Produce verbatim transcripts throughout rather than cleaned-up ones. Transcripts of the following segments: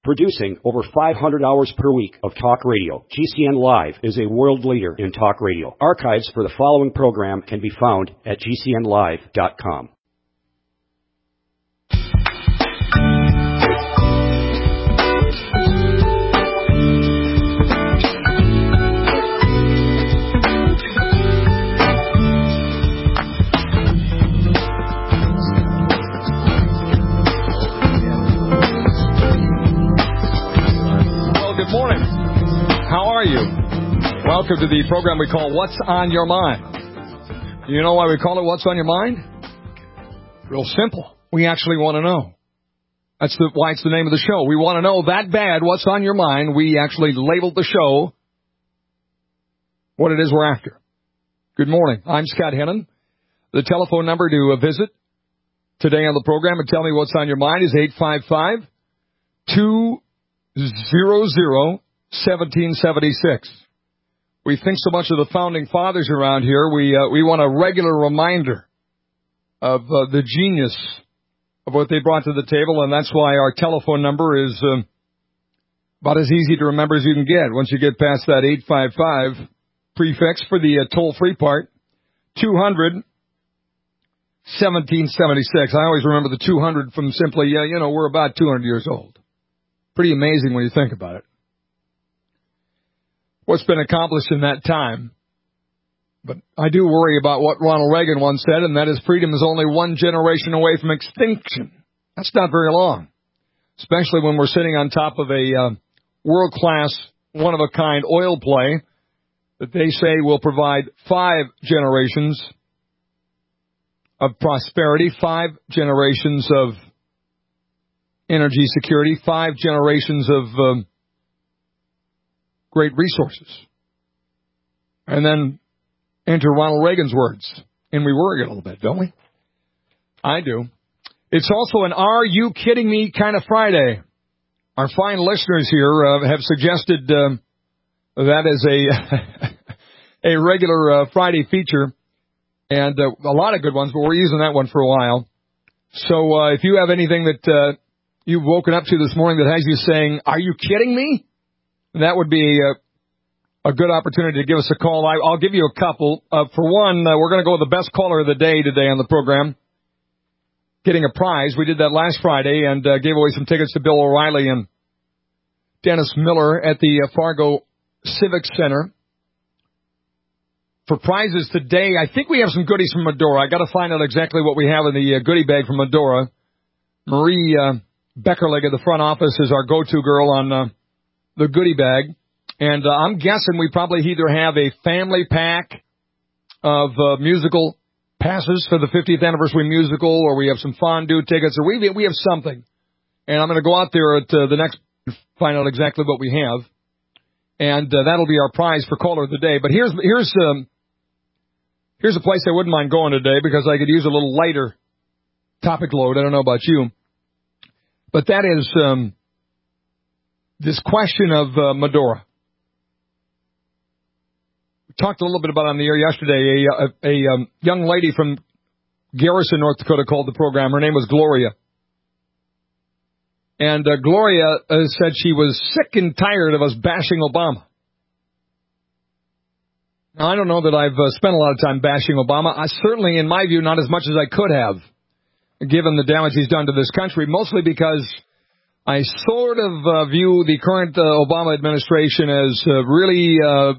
Producing over five hundred hours per week of talk radio, G C N Live is a world leader in talk radio. Archives for the following program can be found at G C N live dot com. Good morning. How are you? Welcome to the program we call What's on Your Mind. You know why we call it What's on Your Mind? Real simple. We actually want to know. That's the, why it's the name of the show. We want to know that bad what's on your mind. We actually labeled the show what it is we're after. Good morning. I'm Scott Hennon. The telephone number to visit today on the program and tell me what's on your mind is eight five five, two zero zero, seventeen seventy-six. We think so much of the founding fathers around here. We uh, we want a regular reminder of uh, the genius of what they brought to the table, and that's why our telephone number is uh, about as easy to remember as you can get. Once you get past that eight five five prefix for the uh, toll-free part, two hundred, seventeen seventy-six. I always remember the two hundred from simply, uh, you know, we're about two hundred years old. Pretty amazing when you think about it. What's been accomplished in that time. But I do worry about what Ronald Reagan once said, and that is freedom is only one generation away from extinction. That's not very long, especially when we're sitting on top of a uh, world-class, one-of-a-kind oil play that they say will provide five generations of prosperity, five generations of energy security, five generations of um, great resources. And then enter Ronald Reagan's words. And we worry a little bit, don't we? I do. It's also an Are You Kidding Me kind of Friday. Our fine listeners here uh, have suggested um, that as a, a regular uh, Friday feature. And uh, a lot of good ones, but we're using that one for a while. So uh, if you have anything that Uh, you've woken up to this morning that has you saying, are you kidding me? That would be a, a good opportunity to give us a call. I, I'll give you a couple. Uh, for one, uh, we're going to go with the best caller of the day today on the program, getting a prize. We did that last Friday and uh, gave away some tickets to Bill O'Reilly and Dennis Miller at the uh, Fargo Civic Center. For prizes today, I think we have some goodies from Medora. I got to find out exactly what we have in the uh, goodie bag from Medora. Marie uh, Beckerleg at the front office is our go-to girl on uh, the goodie bag. And uh, I'm guessing we probably either have a family pack of uh, musical passes for the fiftieth anniversary musical, or we have some fondue tickets, or we we have something. And I'm going to go out there at uh, the next, find out exactly what we have. And uh, that'll be our prize for caller of the day. But here's here's um, here's a place I wouldn't mind going today because I could use a little lighter topic load. I don't know about you. But that is um, this question of uh, Medora. We talked a little bit about it on the air yesterday. A, a, a um, young lady from Garrison, North Dakota, called the program. Her name was Gloria. And uh, Gloria uh, said she was sick and tired of us bashing Obama. Now, I don't know that I've uh, spent a lot of time bashing Obama. I certainly, in my view, not as much as I could have, given the damage he's done to this country, mostly because I sort of uh, view the current uh, Obama administration as uh, really, uh,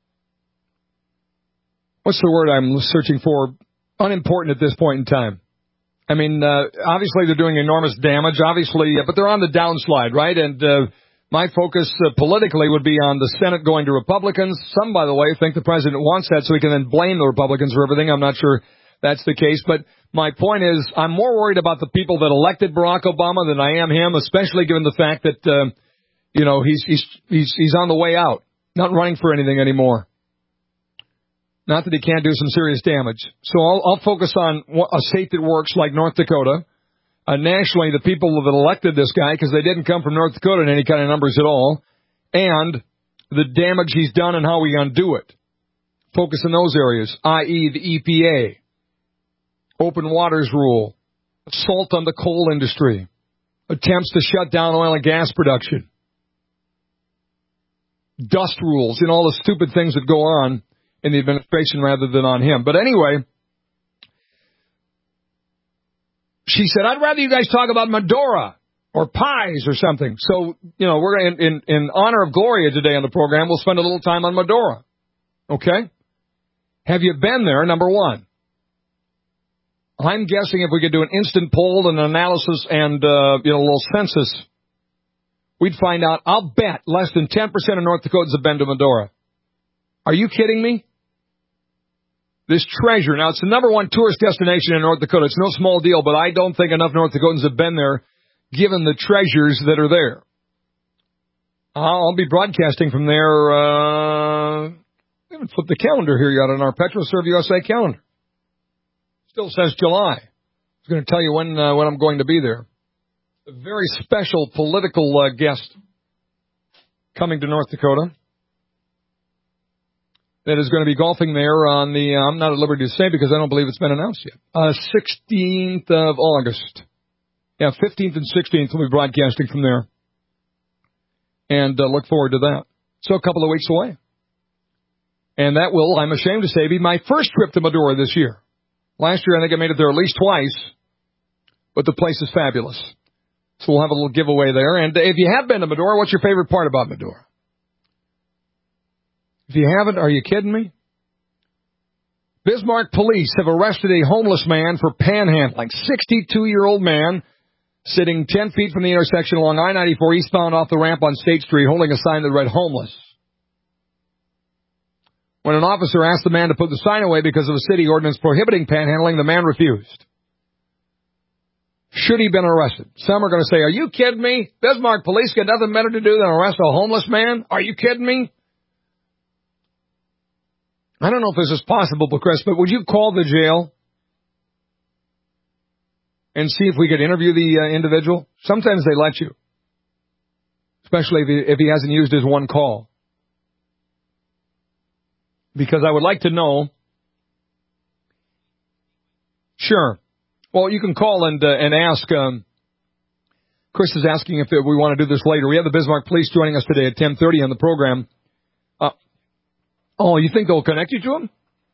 what's the word I'm searching for, unimportant at this point in time. I mean, uh, obviously they're doing enormous damage, obviously, uh, but they're on the downslide, right? And uh, my focus uh, politically would be on the Senate going to Republicans. Some, by the way, think the president wants that so he can then blame the Republicans for everything. I'm not sure that's the case, but my point is I'm more worried about the people that elected Barack Obama than I am him, especially given the fact that, uh, you know, he's, he's, he's, he's on the way out, not running for anything anymore. Not that he can't do some serious damage. So I'll, I'll focus on a state that works like North Dakota. Uh, nationally, the people that elected this guy, because they didn't come from North Dakota in any kind of numbers at all, and the damage he's done and how we undo it. Focus in those areas, that is the E P A. Open waters rule, assault on the coal industry, attempts to shut down oil and gas production, dust rules, and all the stupid things that go on in the administration rather than on him. But anyway, she said, I'd rather you guys talk about Medora or pies or something. So, you know, we're in, in, in honor of Gloria today on the program, we'll spend a little time on Medora. Okay? Have you been there, number one? I'm guessing if we could do an instant poll and an analysis and, uh, you know, a little census, we'd find out, I'll bet, less than ten percent of North Dakotans have been to Medora. Are you kidding me? This treasure. Now, it's the number one tourist destination in North Dakota. It's no small deal, but I don't think enough North Dakotans have been there, given the treasures that are there. I'll be broadcasting from there. Uh, I haven't flipped the calendar here yet on our PetroServe U S A calendar. Still says July. I was going to tell you when uh, when I'm going to be there. A very special political uh, guest coming to North Dakota that is going to be golfing there on the, uh, I'm not at liberty to say because I don't believe it's been announced yet, uh, sixteenth of August. Yeah, fifteenth and sixteenth we'll be broadcasting from there. And uh, look forward to that. So a couple of weeks away. And that will, I'm ashamed to say, be my first trip to Medora this year. Last year I think I made it there at least twice, but the place is fabulous. So we'll have a little giveaway there. And if you have been to Medora, what's your favorite part about Medora? If you haven't, are you kidding me? Bismarck police have arrested a homeless man for panhandling. sixty-two-year-old man sitting ten feet from the intersection along I ninety-four eastbound off the ramp on State Street holding a sign that read homeless. When an officer asked the man to put the sign away because of a city ordinance prohibiting panhandling, the man refused. Should he have been arrested? Some are going to say, are you kidding me? Bismarck police got nothing better to do than arrest a homeless man? Are you kidding me? I don't know if this is possible, Chris, but would you call the jail and see if we could interview the uh, individual? Sometimes they let you, especially if he, if he hasn't used his one call. Because I would like to know. Sure. Well, you can call and uh, and ask. Um, Chris is asking if we want to do this later. We have the Bismarck Police joining us today at ten thirty on the program. Uh, oh, you think they'll connect you to them?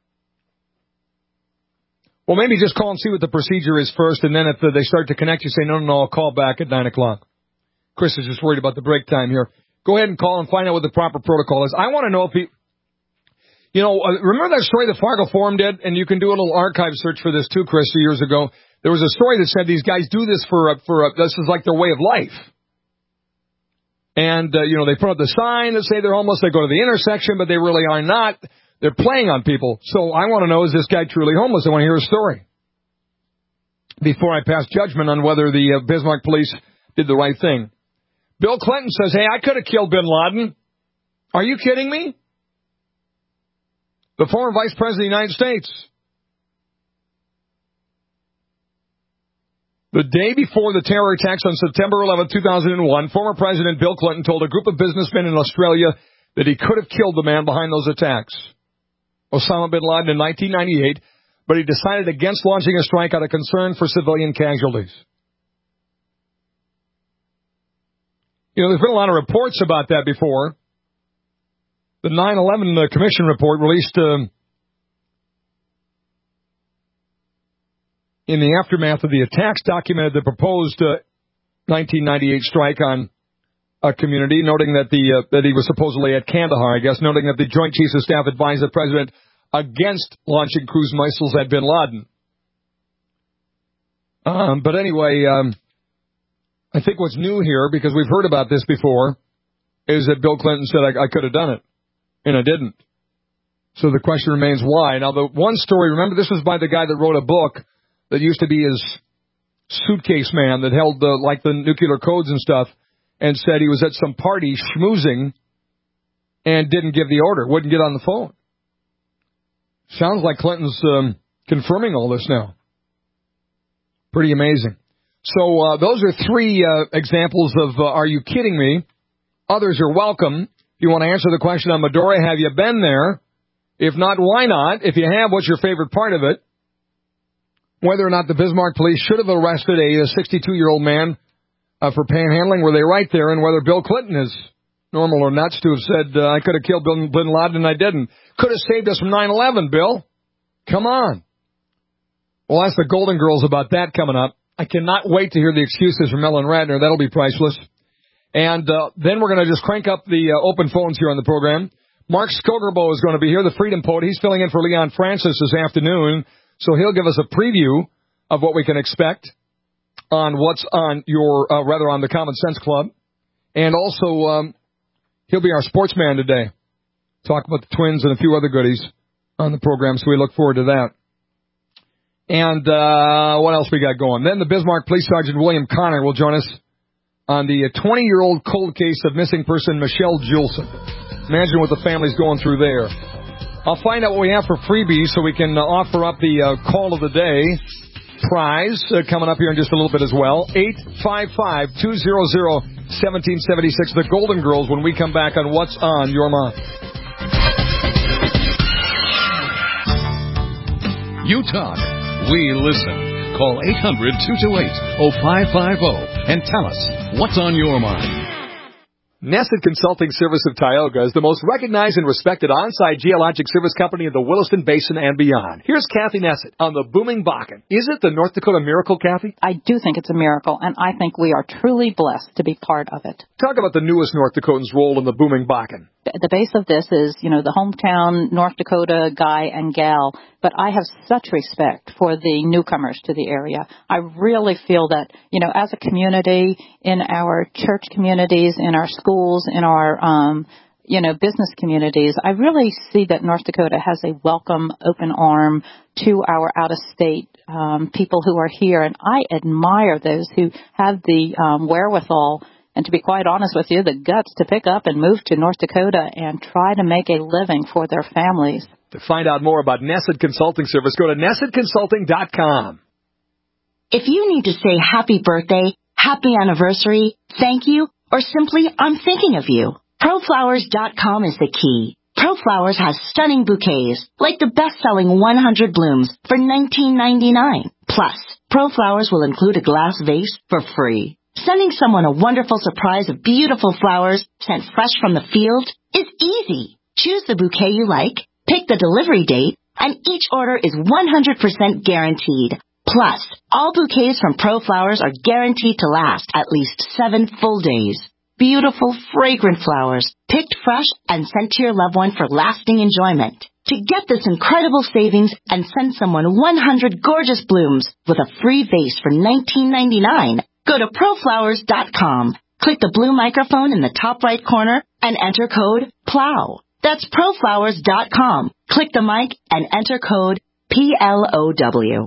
Well, maybe just call and see what the procedure is first, and then if they start to connect you, say, no, no, no, I'll call back at nine o'clock. Chris is just worried about the break time here. Go ahead and call and find out what the proper protocol is. I want to know if he... You know, uh, remember that story the Fargo Forum did? And you can do a little archive search for this too, Chris, two years ago. There was a story that said these guys do this for, uh, for uh, this is like their way of life. And, uh, you know, they put up the sign that say they're homeless. They go to the intersection, but they really are not. They're playing on people. So I want to know, is this guy truly homeless? I want to hear a story before I pass judgment on whether the uh, Bismarck police did the right thing. Bill Clinton says, hey, I could have killed bin Laden. Are you kidding me? The former Vice President of the United States. The day before the terror attacks on September eleventh, two thousand one, former President Bill Clinton told a group of businessmen in Australia that he could have killed the man behind those attacks, Osama bin Laden, in nineteen ninety-eight, but he decided against launching a strike out of concern for civilian casualties. You know, there's been a lot of reports about that before. The nine eleven uh, Commission report released um, in the aftermath of the attacks documented the proposed uh, nineteen ninety-eight strike on a community, noting that the uh, that he was supposedly at Kandahar, I guess, noting that the Joint Chiefs of Staff advised the President against launching cruise missiles at bin Laden. Um, but anyway, um, I think what's new here, because we've heard about this before, is that Bill Clinton said, I, I could have done it. And I didn't. So the question remains why. Now, the one story, remember, this was by the guy that wrote a book that used to be his suitcase man that held the, like the nuclear codes and stuff, and said he was at some party schmoozing and didn't give the order, wouldn't get on the phone. Sounds like Clinton's um, confirming all this now. Pretty amazing. So uh, those are three uh, examples of uh, are you kidding me? Others are welcome. If you want to answer the question on Medora, have you been there? If not, why not? If you have, what's your favorite part of it? Whether or not the Bismarck police should have arrested a sixty-two-year-old man uh, for panhandling? Were they right there? And whether Bill Clinton is normal or nuts to have said, uh, I could have killed Bin Laden and I didn't. Could have saved us from nine eleven, Bill. Come on. We'll ask the Golden Girls about that coming up. I cannot wait to hear the excuses from Ellen Ratner. That'll be priceless. And uh, then we're going to just crank up the uh, open phones here on the program. Mark Skogerbo is going to be here, the Freedom Poet. He's filling in for Leon Francis this afternoon, so he'll give us a preview of what we can expect on what's on your, uh, rather on the Common Sense Club. And also, um, he'll be our sportsman today. Talk about the Twins and a few other goodies on the program, so we look forward to that. And uh, what else we got going? Then the Bismarck Police Sergeant William Connor will join us on the twenty-year-old cold case of missing person Michelle Julson. Imagine what the family's going through there. I'll find out what we have for freebies so we can uh, offer up the uh, call of the day prize uh, coming up here in just a little bit as well. eight five five, two hundred, one seven seven six. The Golden Girls when we come back on What's on Your Mind. You talk. We listen. Call eight hundred, two two eight, oh five five oh and tell us what's on your mind. Nesset Consulting Service of Tioga is the most recognized and respected on-site geologic service company in the Williston Basin and beyond. Here's Kathy Nesset on the booming Bakken. Is it the North Dakota miracle, Kathy? I do think it's a miracle, and I think we are truly blessed to be part of it. Talk about the newest North Dakotans' role in the booming Bakken. The base of this is, you know, the hometown North Dakota guy and gal, but I have such respect for the newcomers to the area. I really feel that, you know, as a community, in our church communities, in our schools, in our, um, you know, business communities, I really see that North Dakota has a welcome, open arm to our out-of-state um, people who are here, and I admire those who have the um, wherewithal and, to be quite honest with you, the guts to pick up and move to North Dakota and try to make a living for their families. To find out more about Nesset Consulting Service, go to nesset consulting dot com. If you need to say happy birthday, happy anniversary, thank you, or simply I'm thinking of you, pro flowers dot com is the key. ProFlowers has stunning bouquets, like the best-selling one hundred blooms for nineteen ninety-nine. Plus, ProFlowers will include a glass vase for free. Sending someone a wonderful surprise of beautiful flowers sent fresh from the field is easy. Choose the bouquet you like, pick the delivery date, and each order is one hundred percent guaranteed. Plus, all bouquets from ProFlowers are guaranteed to last at least seven full days. Beautiful, fragrant flowers, picked fresh and sent to your loved one for lasting enjoyment. To get this incredible savings and send someone one hundred gorgeous blooms with a free vase for nineteen ninety-nine, go to pro flowers dot com. Click the blue microphone in the top right corner and enter code PLOW. That's pro flowers dot com. Click the mic and enter code P L O W.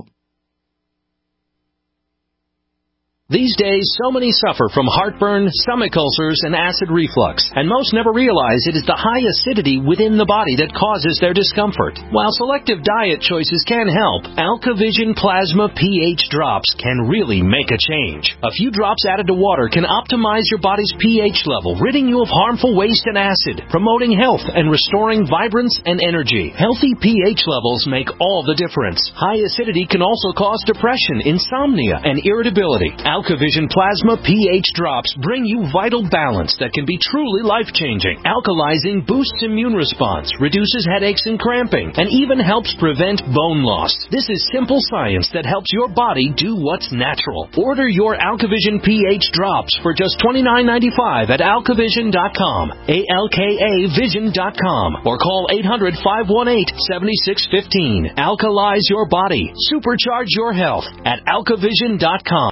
These days, so many suffer from heartburn, stomach ulcers, and acid reflux, and most never realize it is the high acidity within the body that causes their discomfort. While selective diet choices can help, AlkaVision Plasma pH drops can really make a change. A few drops added to water can optimize your body's pH level, ridding you of harmful waste and acid, promoting health and restoring vibrance and energy. Healthy pH levels make all the difference. High acidity can also cause depression, insomnia, and irritability. AlkaVision Plasma pH drops bring you vital balance that can be truly life-changing. Alkalizing boosts immune response, reduces headaches and cramping, and even helps prevent bone loss. This is simple science that helps your body do what's natural. Order your AlkaVision pH drops for just twenty-nine ninety-five at alkavision dot com, A L K A vision dot com, or call eight hundred, five one eight, seven six one five. Alkalize your body. Supercharge your health at alkavision dot com.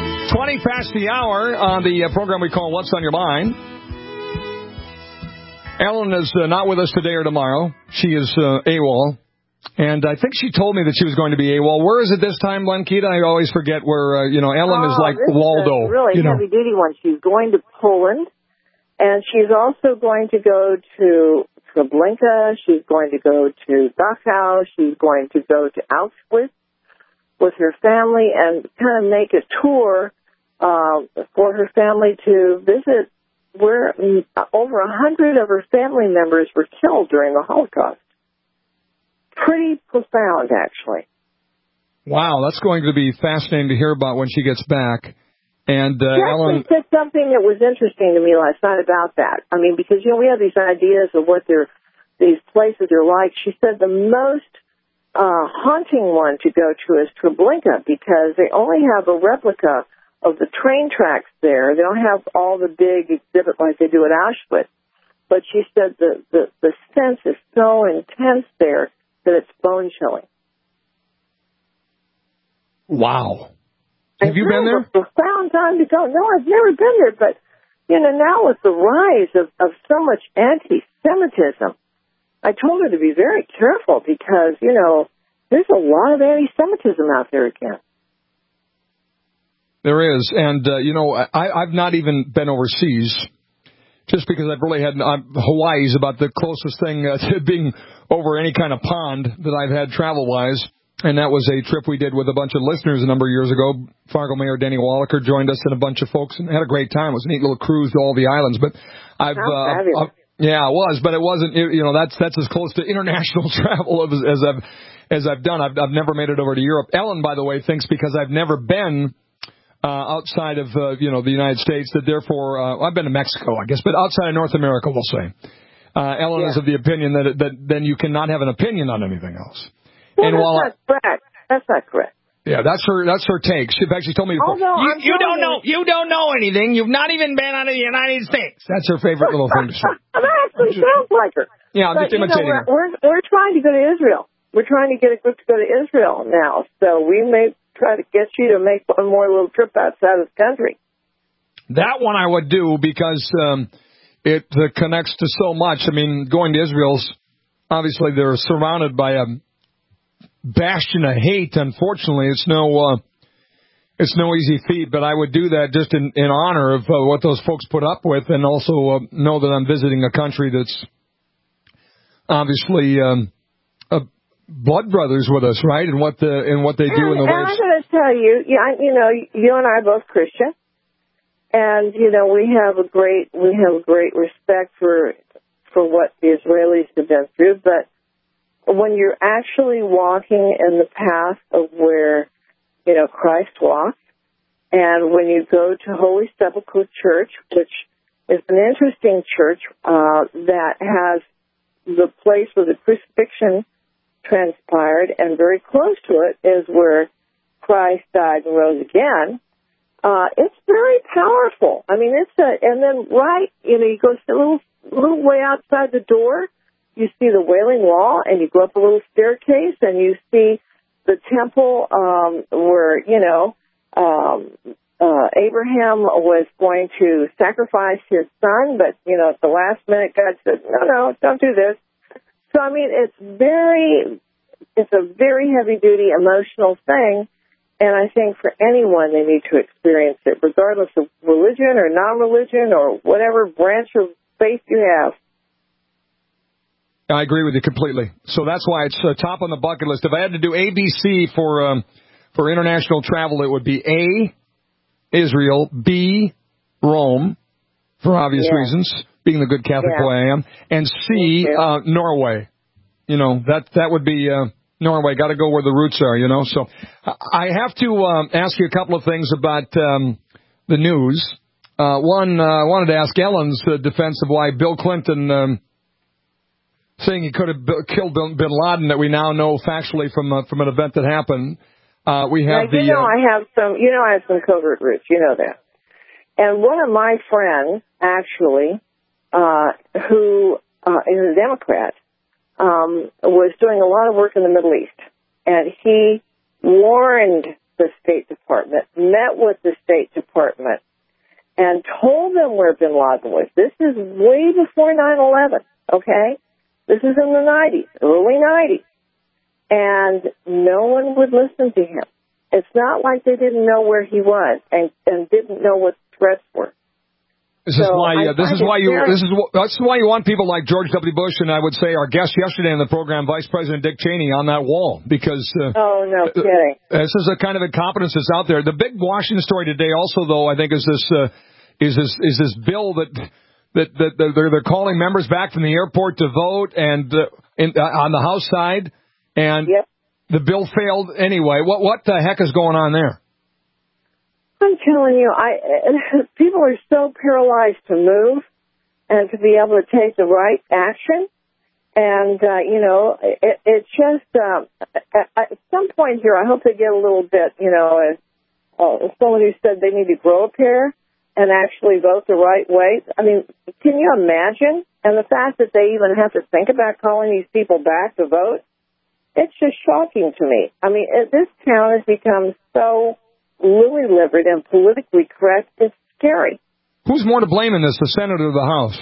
Past the hour on the uh, program we call What's on Your Mind. Ellen is uh, not with us today or tomorrow. She is uh, AWOL. And I think she told me that she was going to be AWOL. Where is it this time, Blanquita? I always forget where, uh, you know, Ellen oh, is like this Waldo. Is a really you know. heavy-duty one. She's going to Poland, and she's also going to go to Treblinka. She's going to go to Dachau. She's going to go to Auschwitz with her family and kind of make a tour uh, for her family to visit where over a hundred of her family members were killed during the Holocaust. Pretty profound, actually. Wow, that's going to be fascinating to hear about when she gets back. And uh, she actually Ellen said something that was interesting to me last night about that. I mean, because, you know, we have these ideas of what they're, these places are like. She said the most uh, haunting one to go to is Treblinka because they only have a replica of the train tracks there. They don't have all the big exhibit like they do at Auschwitz. But she said the, the, the sense is so intense there that it's bone-chilling. Wow. And have you been there? It's a profound time to go. No, I've never been there. But, you know, now with the rise of, of so much anti-Semitism, I told her to be very careful because, you know, there's a lot of anti-Semitism out there again. There is, and, uh, you know, I, I've not even been overseas, just because I've really had, uh, Hawaii's about the closest thing uh, to being over any kind of pond that I've had travel-wise, and that was a trip we did with a bunch of listeners a number of years ago. Fargo Mayor Denny Wallaker joined us and a bunch of folks, and had a great time. It was a neat little cruise to all the islands, but I've, uh, I've yeah, it was, but it wasn't, you know, that's that's as close to international travel as, as I've as I've done. I've, I've never made it over to Europe. Ellen, by the way, thinks because I've never been Uh, outside of, uh, you know, the United States, that therefore, uh, I've been to Mexico, I guess, but outside of North America, we'll say. Uh, Ellen yeah. is of the opinion that, that then you cannot have an opinion on anything else. Well, and that's while not I, correct. That's not correct. Yeah, that's her, that's her take. She actually told me before, you, you don't know, you don't know anything. You've not even been out of the United States. That's her favorite little thing to say. That actually sounds like her. Yeah, I'm but, just imitating you know, we're, her. We're, we're trying to go to Israel. We're trying to get a group to go to Israel now. So we may try to get you to make one more little trip outside of the country. That one I would do because um, it uh, connects to so much. I mean, going to Israel's, obviously they're surrounded by a bastion of hate. Unfortunately, it's no uh, it's no easy feat, but I would do that just in, in honor of uh, what those folks put up with, and also uh, know that I'm visiting a country that's obviously um, a blood brothers with us, right? And what the and what they do and, in the and ways. I'm going to tell you, yeah, you know, you and I are both Christian, and you know we have a great we have a great respect for for what the Israelis have been through. But when you're actually walking in the path of where you know Christ walked, and when you go to Holy Sepulchre Church, which is an interesting church uh, that has the place where the crucifixion transpired, and very close to it is where Christ died and rose again. Uh, it's very powerful. I mean, it's a, and then right, you know, you go a little, little way outside the door, you see the Wailing Wall, and you go up a little staircase, and you see the temple, um, where, you know, um, uh, Abraham was going to sacrifice his son, but, you know, at the last minute, God said, no, no, don't do this. So, I mean, it's very, it's a very heavy-duty emotional thing, and I think for anyone, they need to experience it, regardless of religion or non-religion or whatever branch of faith you have. I agree with you completely. So that's why it's uh, top on the bucket list. If I had to do A B C for um, for international travel, it would be A, Israel, B, Rome, for obvious yeah. reasons, being the good Catholic yeah. boy I am, and C, uh, Norway. You know, that that would be uh, Norway. Got to go where the roots are, you know. So I have to um, ask you a couple of things about um, the news. Uh, one, uh, I wanted to ask Ellen's uh, defense of why Bill Clinton um, saying he could have killed Bin Laden, that we now know factually from uh, from an event that happened. Uh, we have now, the. You know, uh, I have some. You know, I have some covert roots. You know that. And one of my friends, actually, uh, who uh, is a Democrat, um, was doing a lot of work in the Middle East, and he warned the State Department, met with the State Department, and told them where bin Laden was. This is way before nine eleven, okay? This is in the nineties, early nineties. And no one would listen to him. It's not like they didn't know where he was and, and didn't know what the threats were. This is so why. Uh, this is why you. very... This is that's why you want people like George W. Bush and I would say our guest yesterday on the program, Vice President Dick Cheney, on that wall because. Uh, oh no kidding! Uh, this is a kind of incompetence that's out there. The big Washington story today, also though, I think is this uh, is this is this bill that that that they're they're calling members back from the airport to vote and uh, in, uh, on the House side, and yep. the bill failed anyway. What what the heck is going on there? I'm telling you, I people are so paralyzed to move and to be able to take the right action. And, uh, you know, it, it's just, um, at, at some point here, I hope they get a little bit, you know, as uh, someone who said they need to grow a pair and actually vote the right way. I mean, can you imagine? And the fact that they even have to think about calling these people back to vote, it's just shocking to me. I mean, it, this town has become so lily-livered and politically correct. It's scary. Who's more to blame in this, the Senate or the House?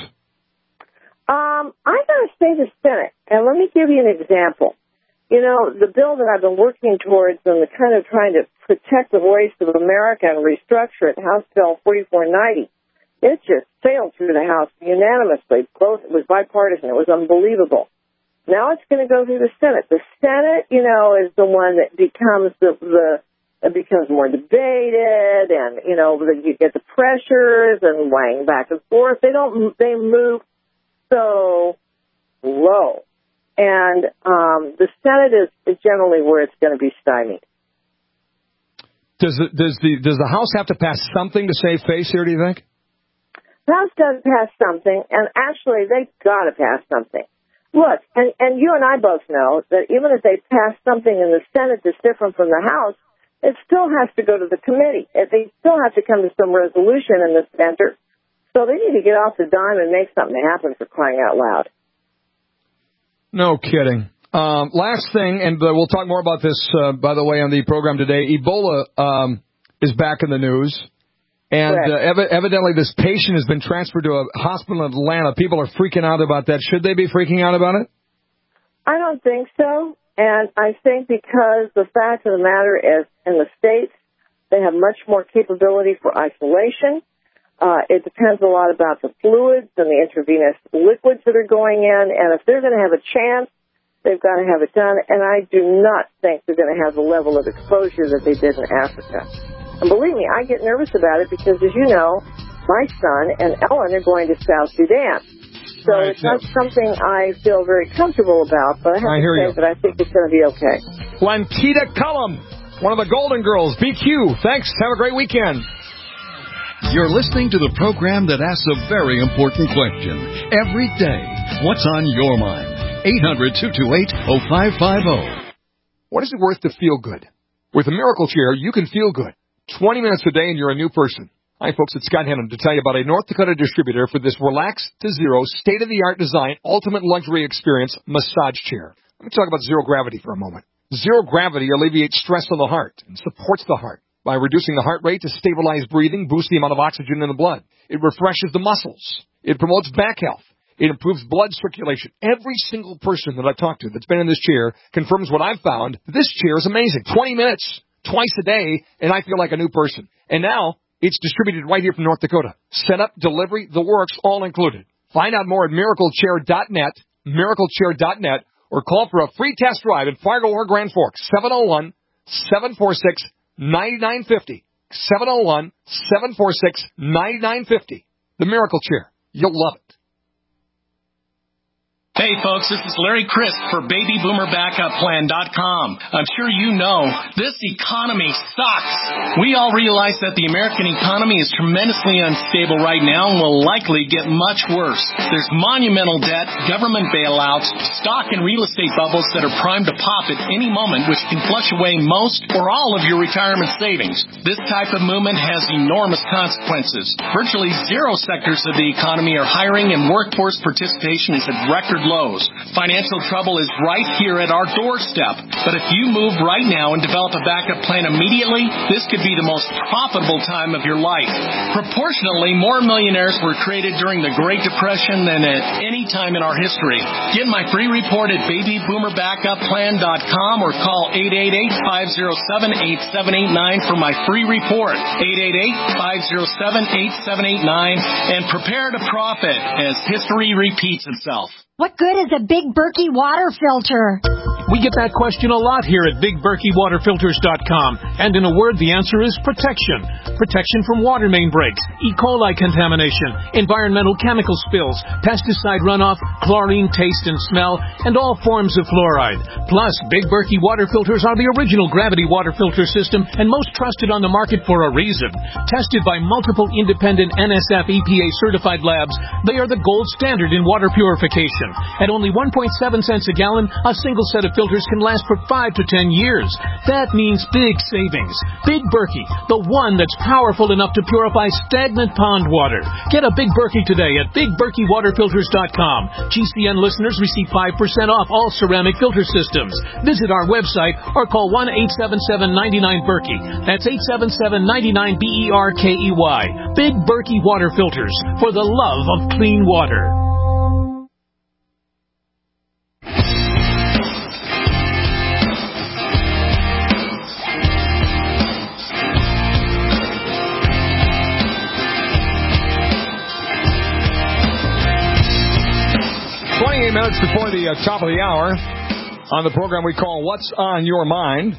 Um, I'm going to say the Senate, and let me give you an example. You know, the bill that I've been working towards and the kind of trying to protect the voice of America and restructure it, House Bill forty-four ninety, it just sailed through the House unanimously. Both, it was bipartisan. It was unbelievable. Now it's going to go through the Senate. The Senate, you know, is the one that becomes the, the it becomes more debated, and, you know, you get the pressures and weighing back and forth. They don't, they move so low. And um, the Senate is, is generally where it's going to be stymied. Does the, does the does the House have to pass something to save face here, do you think? The House does pass something, and actually they've got to pass something. Look, and, and you and I both know that even if they pass something in the Senate that's different from the House, it still has to go to the committee. They still have to come to some resolution in the center. So they need to get off the dime and make something happen, for crying out loud. No kidding. Um, last thing, and uh, we'll talk more about this, uh, by the way, on the program today. Ebola um, is back in the news. And uh, ev- evidently this patient has been transferred to a hospital in Atlanta. People are freaking out about that. Should they be freaking out about it? I don't think so. And I think because the fact of the matter is, in the States, they have much more capability for isolation. Uh, it depends a lot about the fluids and the intravenous liquids that are going in. And if they're going to have a chance, they've got to have it done. And I do not think they're going to have the level of exposure that they did in Africa. And believe me, I get nervous about it because, as you know, my son and Ellen are going to South Sudan. So right, it's not yeah. something I feel very comfortable about, but I have I to say you. that I think it's going to be okay. Juanita Cullum, one of the Golden Girls, B Q. Thanks. Have a great weekend. You're listening to the program that asks a very important question every day. What's on your mind? eight hundred, two two eight, oh five five oh. What is it worth to feel good? With a Miracle Chair, you can feel good. twenty minutes a day and you're a new person. Hi, folks. It's Scott Hennon to tell you about a North Dakota distributor for this relax to zero, state-of-the-art design, ultimate luxury experience massage chair. Let me talk about zero gravity for a moment. Zero gravity alleviates stress on the heart and supports the heart by reducing the heart rate to stabilize breathing, boost the amount of oxygen in the blood. It refreshes the muscles. It promotes back health. It improves blood circulation. Every single person that I've talked to that's been in this chair confirms what I've found. This chair is amazing. twenty minutes, twice a day, and I feel like a new person. And now, it's distributed right here from North Dakota. Setup, delivery, the works, all included. Find out more at miracle chair dot net, miracle chair dot net, or call for a free test drive in Fargo or Grand Forks, seven oh one, seven four six, nine nine five oh. seven oh one, seven four six, nine nine five oh. The Miracle Chair. You'll love it. Hey folks, this is Larry Crisp for baby boomer backup plan dot com. I'm sure you know, this economy sucks. We all realize that the American economy is tremendously unstable right now and will likely get much worse. There's monumental debt, government bailouts, stock and real estate bubbles that are primed to pop at any moment, which can flush away most or all of your retirement savings. This type of movement has enormous consequences. Virtually zero sectors of the economy are hiring and workforce participation is at record lows. Financial trouble is right here at our doorstep. But if you move right now and develop a backup plan immediately, this could be the most profitable time of your life. Proportionally, more millionaires were created during the Great Depression than at any time in our history. Get my free report at baby boomer backup plan dot com or call eight eight eight, five oh seven, eight seven eight nine for my free report. eight eight eight, five oh seven, eight seven eight nine and prepare to profit as history repeats itself. What good is a Big Berkey water filter? We get that question a lot here at big berkey water filters dot com. And in a word, the answer is protection. Protection from water main breaks, E. coli contamination, environmental chemical spills, pesticide runoff, chlorine taste and smell, and all forms of fluoride. Plus, Big Berkey water filters are the original gravity water filter system and most trusted on the market for a reason. Tested by multiple independent N S F E P A certified labs, they are the gold standard in water purification. At only one point seven cents a gallon, a single set of filters can last for five to ten years. That means big savings. Big Berkey, the one that's powerful enough to purify stagnant pond water. Get a Big Berkey today at big berkey water filters dot com. G C N listeners receive five percent off all ceramic filter systems. Visit our website or call one eight seven seven, nine nine, Berkey. That's eight seven seven, nine nine, B E R K E Y. Big Berkey Water Filters, for the love of clean water. twenty-eight minutes before the uh, top of the hour on the program we call What's on Your Mind.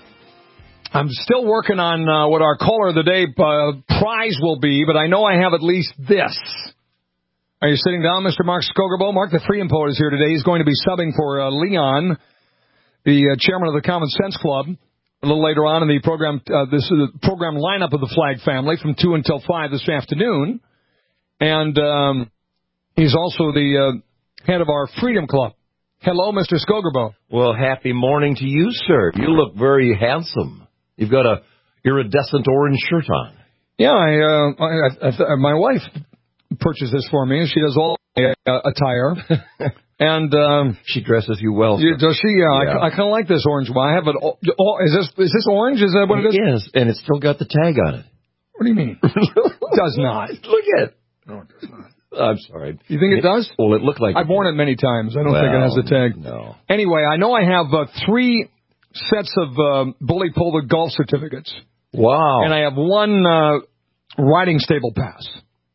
I'm still working on uh, what our caller of the day uh, prize will be, but I know I have at least this. Are you sitting down, Mister Mark Skogerbo? Mark the Freedom Poet is here today. He's going to be subbing for uh, Leon, the uh, chairman of the Common Sense Club, a little later on in the program. Uh, this is the program lineup of the Flag family from two until five this afternoon. And um, he's also the uh, head of our Freedom Club. Hello, Mister Skogerbo. Well, happy morning to you, sir. You look very handsome. You've got a iridescent orange shirt on. Yeah, I, uh, I, I, I my wife purchased this for me, and she does all my uh, attire. And um, she dresses you well. You, does she? Uh, yeah. I, I kind of like this orange one. I have it. Oh, is this is this orange? Is that what it is? Yes, and it's still got the tag on it. What do you mean? It does not. Look at it. No, it does not. I'm sorry. You think it, it does? Well, it looked like I've worn it many times. I don't well, think it has the tag. No. Anyway, I know I have uh, three sets of uh, Bully Pulver golf certificates. Wow. And I have one uh, riding stable pass.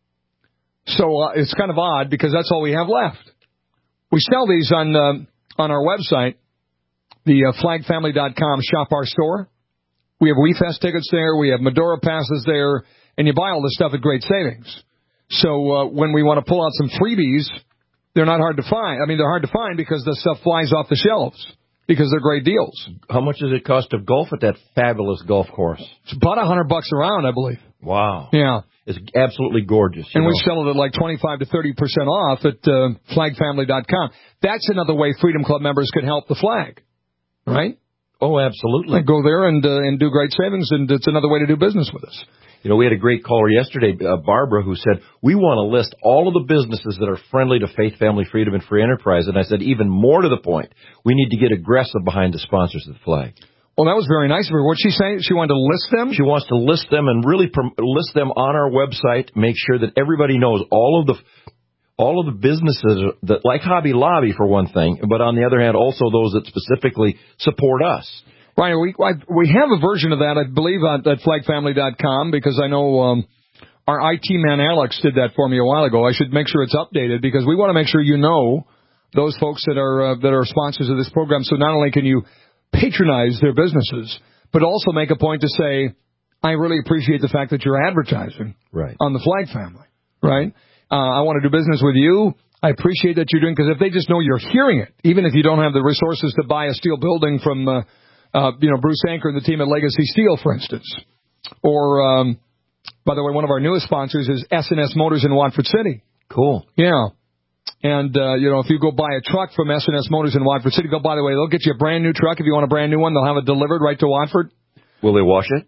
So uh, it's kind of odd because that's all we have left. We sell these on uh, on our website, the uh, flag family dot com shop our store. We have WeFest tickets there. We have Medora passes there. And you buy all this stuff at great savings. So uh, when we want to pull out some freebies, they're not hard to find. I mean, they're hard to find because the stuff flies off the shelves because they're great deals. How much does it cost to golf at that fabulous golf course? It's about a hundred bucks a round, I believe. Wow. Yeah. It's absolutely gorgeous. And know. we sell it at like twenty-five to thirty percent off at uh, flag family dot com. That's another way Freedom Club members can help the flag, right? Oh, absolutely. Like go there and uh, and do great savings, and it's another way to do business with us. You know, we had a great caller yesterday, uh, Barbara, who said, we want to list all of the businesses that are friendly to faith, family, freedom, and free enterprise. And I said, even more to the point, we need to get aggressive behind the sponsors of the flag. Well, that was very nice of her. What'd she say? She wanted to list them? She wants to list them and really prom- list them on our website, make sure that everybody knows all of the all of the businesses that, like Hobby Lobby, for one thing, but on the other hand, also those that specifically support us. Right, we I, we have a version of that, I believe, at, at flag family dot com, because I know um, our I T man Alex did that for me a while ago. I should make sure it's updated, because we want to make sure you know those folks that are uh, that are sponsors of this program. So not only can you patronize their businesses, but also make a point to say, I really appreciate the fact that you're advertising right. on the Flag family. Right? Uh, I want to do business with you. I appreciate that you're doing, because if they just know you're hearing it, even if you don't have the resources to buy a steel building from uh, Uh, you know, Bruce Anker and the team at Legacy Steel, for instance. Or, um, by the way, one of our newest sponsors is S and S Motors in Watford City. Cool. Yeah. And, uh, you know, if you go buy a truck from S and S Motors in Watford City, go, by the way, they'll get you a brand new truck. If you want a brand new one, they'll have it delivered right to Watford. Will they wash it?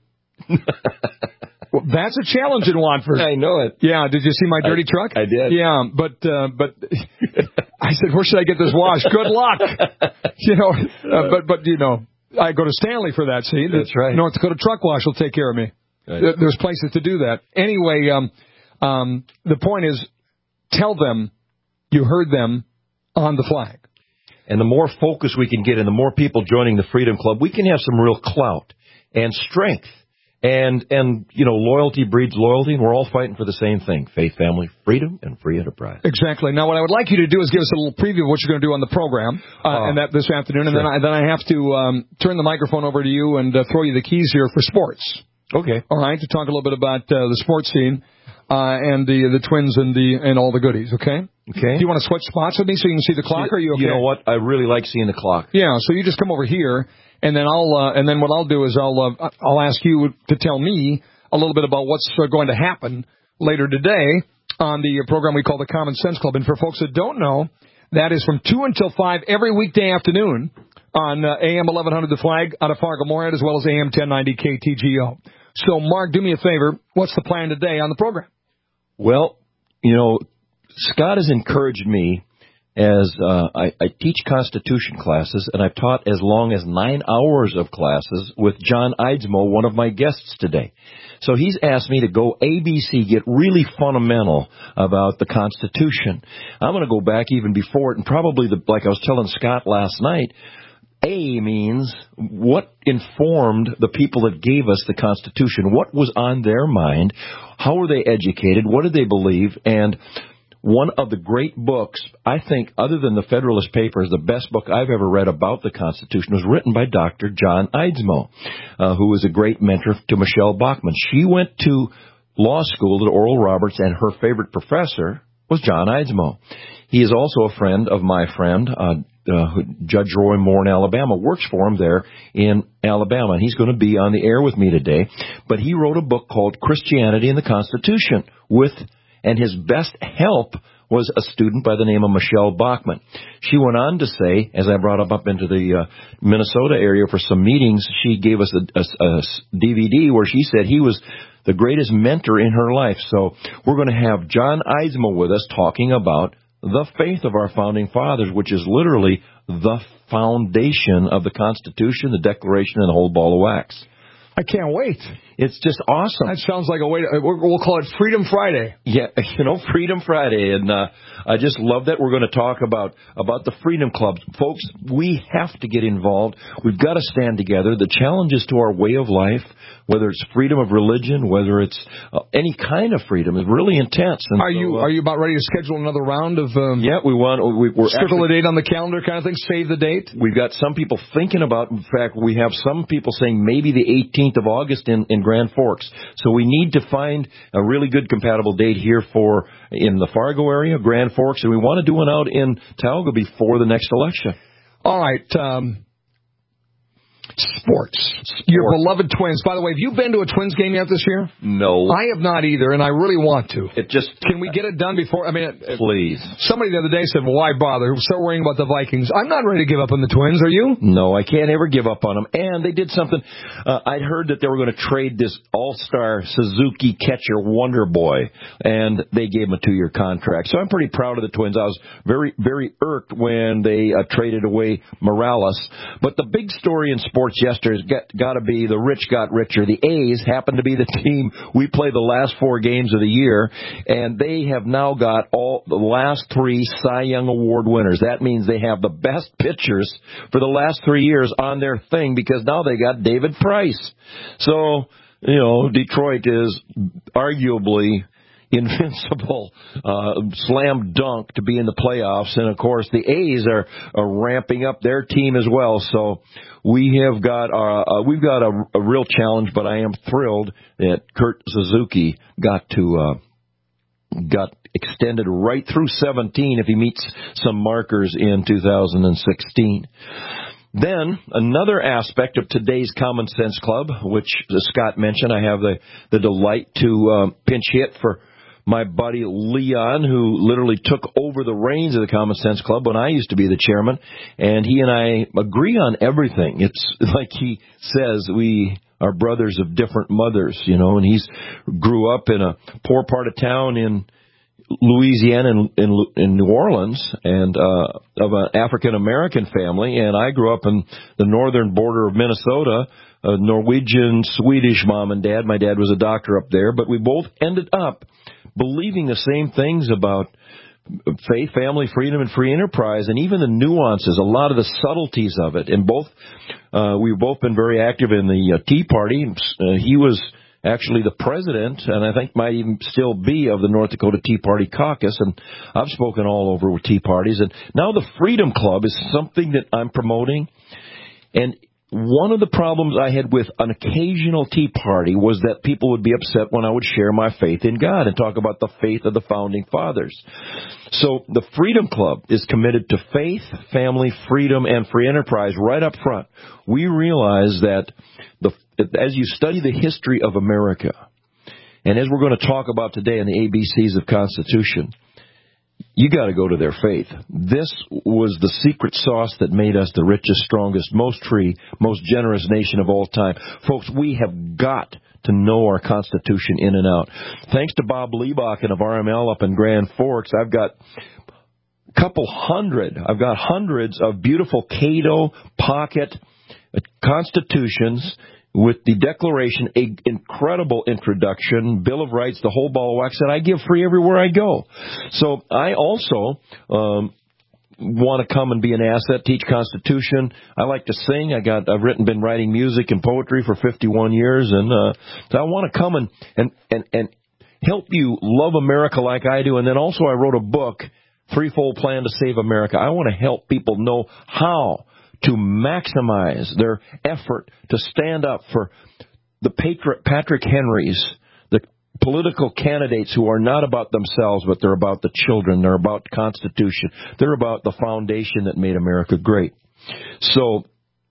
Well, that's a challenge in Watford. I know it. Yeah. Did you see my dirty I, truck? I did. Yeah. But, uh, but I said, where should I get this washed? Good luck. You know, uh, but, but, you know, I go to Stanley for that, see? That's right. North Dakota Truck Wash will take care of me. Right. There's places to do that. Anyway, um, um, the point is, tell them you heard them on the flag. And the more focus we can get and the more people joining the Freedom Club, we can have some real clout and strength. And, and you know, loyalty breeds loyalty, and we're all fighting for the same thing, faith, family, freedom, and free enterprise. Exactly. Now, what I would like you to do is give us a little preview of what you're going to do on the program uh, uh, and that this afternoon, and sure. then, I, then I have to um, turn the microphone over to you and uh, throw you the keys here for sports. Okay. All right, to talk a little bit about uh, the sports scene uh, and the the Twins and the and all the goodies, okay? Okay. Do you want to switch spots with me so you can see the clock, or are you okay? You know what? I really like seeing the clock. Yeah, so you just come over here, and then I'll uh, and then what I'll do is I'll uh, I'll ask you to tell me a little bit about what's uh, going to happen later today on the program we call the Common Sense Club. And for folks that don't know, that is from two until five every weekday afternoon on uh, A M eleven hundred The Flag out of Fargo-Moorhead, as well as A M ten ninety K T G O. So, Mark, do me a favor. What's the plan today on the program? Well, you know, Scott has encouraged me as uh, I, I teach Constitution classes, and I've taught as long as nine hours of classes with John Eidsmoe, one of my guests today. So he's asked me to go A B C, get really fundamental about the Constitution. I'm going to go back even before it, and probably, the, like I was telling Scott last night, A means what informed the people that gave us the Constitution. What was on their mind? How were they educated? What did they believe? And one of the great books, I think, other than the Federalist Papers, the best book I've ever read about the Constitution was written by Doctor John Eidsmoe, uh, who was a great mentor to Michelle Bachmann. She went to law school at Oral Roberts, and her favorite professor was John Eidsmoe. He is also a friend of my friend, uh, uh, Judge Roy Moore in Alabama, works for him there in Alabama, and he's going to be on the air with me today. But he wrote a book called Christianity and the Constitution with, and his best help was a student by the name of Michelle Bachmann. She went on to say, as I brought him up into the uh, Minnesota area for some meetings, she gave us a, a, a D V D where she said he was the greatest mentor in her life. So we're going to have John Eidsmoe with us talking about the faith of our founding fathers, which is literally the foundation of the Constitution, the Declaration, and the whole ball of wax. I can't wait. It's just awesome. That sounds like a way to, we'll call it Freedom Friday. Yeah, you know, Freedom Friday. And uh, I just love that we're going to talk about, about the Freedom Clubs. Folks, we have to get involved. We've got to stand together. The challenges to our way of life, whether it's freedom of religion, whether it's uh, any kind of freedom, is really intense. And are so, you uh, are you about ready to schedule another round of... Um, yeah, we want... We, we're circle actually, the date on the calendar kind of thing, save the date? We've got some people thinking about, in fact, we have some people saying maybe the eighteenth of August in, in Grand Forks. So we need to find a really good compatible date here for in the Fargo area, Grand Forks, and we want to do one out in Tauga before the next election. All right. Um, Sports. Sports. Your beloved Twins. By the way, have you been to a Twins game yet this year? No. I have not either, and I really want to. It just... Can we get it done before... I mean, please. Somebody the other day said, well, why bother? Start worrying about the Vikings. I'm not ready to give up on the Twins. Are you? No, I can't ever give up on them. And they did something... Uh, I'd heard that they were going to trade this all-star Suzuki catcher Wonder Boy, and they gave him a two-year contract. So I'm pretty proud of the Twins. I was very, very irked when they uh, traded away Morales. But the big story in sports yesterday has got, got to be the rich got richer. The A's happen to be the team we play the last four games of the year, and they have now got all the last three Cy Young Award winners. That means they have the best pitchers for the last three years on their thing because now they got David Price. So, you know, Detroit is arguably invincible, uh, slam dunk to be in the playoffs. And, of course, the A's are, are ramping up their team as well. So we have got uh, uh, we've got a, a real challenge, but I am thrilled that Kurt Suzuki got to uh, got extended right through seventeen if he meets some markers in two thousand sixteen. Then, another aspect of today's Common Sense Club, which as Scott mentioned, I have the, the delight to uh, pinch hit for my buddy Leon, who literally took over the reins of the Common Sense Club when I used to be the chairman, and he and I agree on everything. It's like he says, we are brothers of different mothers, you know, and he's grew up in a poor part of town in Louisiana and in, in, in New Orleans, and uh, of an African American family, and I grew up in the northern border of Minnesota, a Norwegian, Swedish mom and dad. My dad was a doctor up there, but we both ended up believing the same things about faith, family, freedom, and free enterprise, and even the nuances, a lot of the subtleties of it. And both, uh, we've both been very active in the uh, Tea Party. Uh, he was actually the president, and I think might even still be, of the North Dakota Tea Party caucus, and I've spoken all over with Tea Parties. And now the Freedom Club is something that I'm promoting, and one of the problems I had with an occasional Tea Party was that people would be upset when I would share my faith in God and talk about the faith of the Founding Fathers. So the Freedom Club is committed to faith, family, freedom, and free enterprise right up front. We realize that the, as you study the history of America, and as we're going to talk about today in the A B Cs of Constitution, you got to go to their faith. This was the secret sauce that made us the richest, strongest, most free, most generous nation of all time. Folks, we have got to know our Constitution in and out. Thanks to Bob Liebach of R M L up in Grand Forks, I've got a couple hundred, I've got hundreds of beautiful Cato pocket constitutions with the Declaration, an incredible introduction, Bill of Rights, the whole ball of wax that I give free everywhere I go. So I also um, want to come and be an asset, teach Constitution. I like to sing. I got, I've written, been writing music and poetry for fifty-one years, and uh, so I want to come and, and, and, and help you love America like I do. And then also I wrote a book, Threefold Plan to Save America. I want to help people know how to maximize their effort to stand up for the Patrick Henrys, the political candidates who are not about themselves, but they're about the children, they're about the Constitution, they're about the foundation that made America great. So,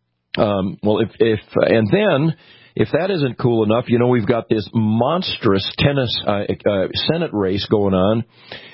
um, well, if, if and then, if that isn't cool enough, you know, we've got this monstrous tennis uh, uh, Senate race going on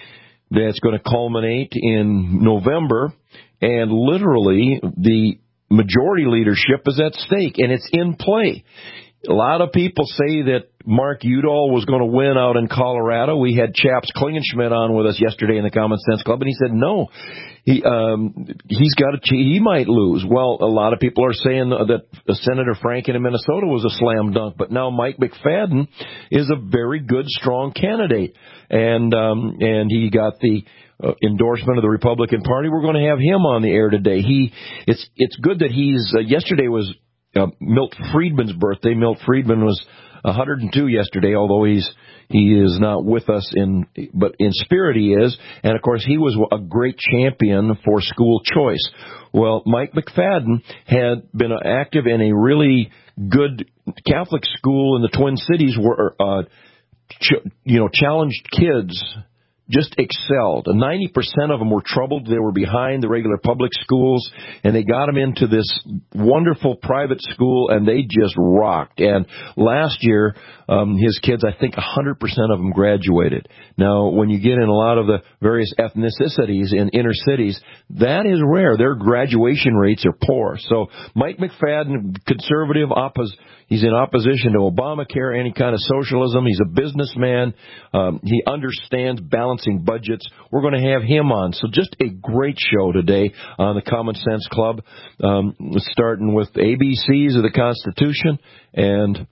that's going to culminate in November. And literally, the majority leadership is at stake, and it's in play. A lot of people say that Mark Udall was going to win out in Colorado. We had Chaps Klingenschmidt on with us yesterday in the Common Sense Club, and he said no, he um, he's got a he might lose. Well, a lot of people are saying that Senator Franken in Minnesota was a slam dunk, but now Mike McFadden is a very good, strong candidate, and um, and he got the Uh, endorsement of the Republican Party. We're going to have him on the air today. He, it's it's good that he's. Uh, yesterday was uh, Milt Friedman's birthday. Milt Friedman was one hundred two yesterday, although he's he is not with us in, but in spirit he is. And of course, he was a great champion for school choice. Well, Mike McFadden had been active in a really good Catholic school in the Twin Cities where, uh, ch- you know, challenged kids just excelled. ninety percent of them were troubled. They were behind the regular public schools, and they got them into this wonderful private school, and they just rocked. And last year, um, his kids, I think one hundred percent of them graduated. Now, when you get in a lot of the various ethnicities in inner cities, that is rare. Their graduation rates are poor. So Mike McFadden, conservative, oppos- he's in opposition to Obamacare, any kind of socialism. He's a businessman. Um, he understands balance budgets. We're going to have him on. So just a great show today on the Common Sense Club, um, starting with A B Cs of the Constitution, and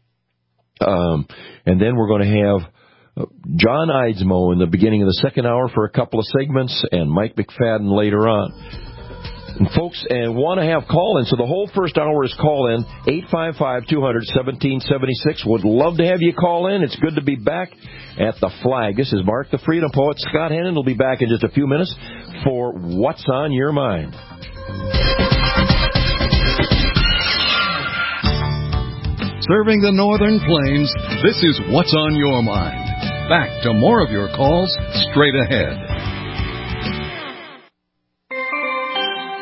um, and then we're going to have John Eidsmoe in the beginning of the second hour for a couple of segments, and Mike McFadden later on. And folks, and want to have call-in, so the whole first hour is call-in, eight five five, two hundred, seventeen seventy-six. Would love to have you call in. It's good to be back at the Flag. This is Mark the Freedom Poet. Scott Hennon will be back in just a few minutes for What's on Your Mind. Serving the Northern Plains, this is What's on Your Mind. Back to more of your calls straight ahead.